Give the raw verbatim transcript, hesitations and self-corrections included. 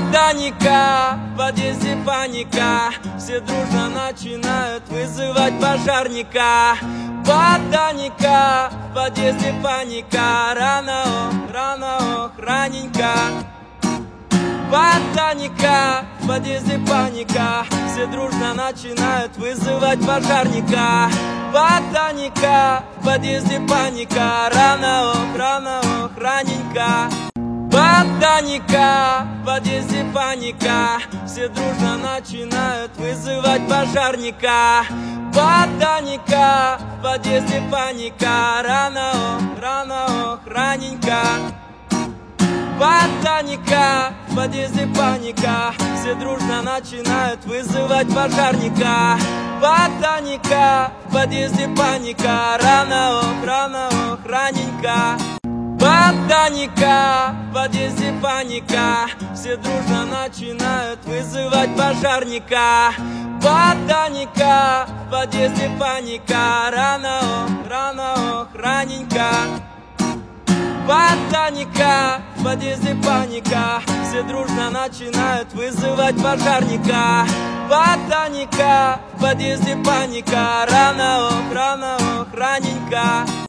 Ботаника, в подъезде паника, все дружно начинают вызывать пожарника. Ботаника, в подъезде паника, рано, ох, рано, ох, раненько. Ботаника, в подъезде паника, все дружно начинают вызывать пожарника. Ботаника, в подъезде паника, рано, ох, рано, ох, раненько. Ботаника, в подъезде паника, все дружно начинают вызывать пожарника. Ботаника, в подъезде паника, рано, ох, рано, ох, раненько. Ботаника, в подъезде паника, все дружно начинают вызывать пожарника. Ботаника, в подъезде паника, рано, ох, рано, ох, раненько. Ботаника, в подъезде паника, все дружно начинают вызывать пожарника. Ботаника, в подъезде паника, рано, ох, рано, ох, раненько. Ботаника, в подъезде паника, все дружно начинают вызывать пожарника. Ботаника, в подъезде паника, рано, ох, рано, ох, раненько.